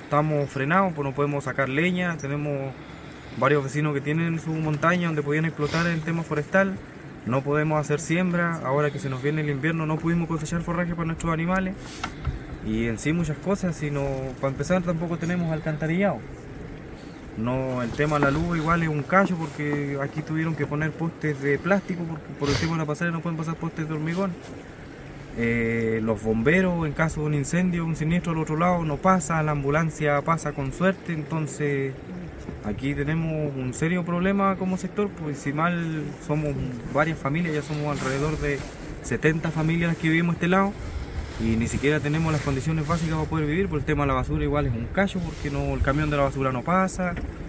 estamos frenados, pues no podemos sacar leña, tenemos varios vecinos que tienen su montaña donde podían explotar el tema forestal, no podemos hacer siembra, ahora que se nos viene el invierno no pudimos cosechar forraje para nuestros animales y en sí muchas cosas, sino para empezar tampoco tenemos alcantarillado. No, el tema de la luz igual es un callo porque aquí tuvieron que poner postes de plástico porque por el tema de la pasarela no pueden pasar postes de hormigón. Los bomberos en caso de un incendio, un siniestro al otro lado no pasa, la ambulancia pasa con suerte, entonces aquí tenemos un serio problema como sector, pues si mal somos varias familias, ya somos alrededor de 70 familias las que vivimos a este lado y ni siquiera tenemos las condiciones básicas para poder vivir, por el tema de la basura igual es un callo porque no, el camión de la basura no pasa,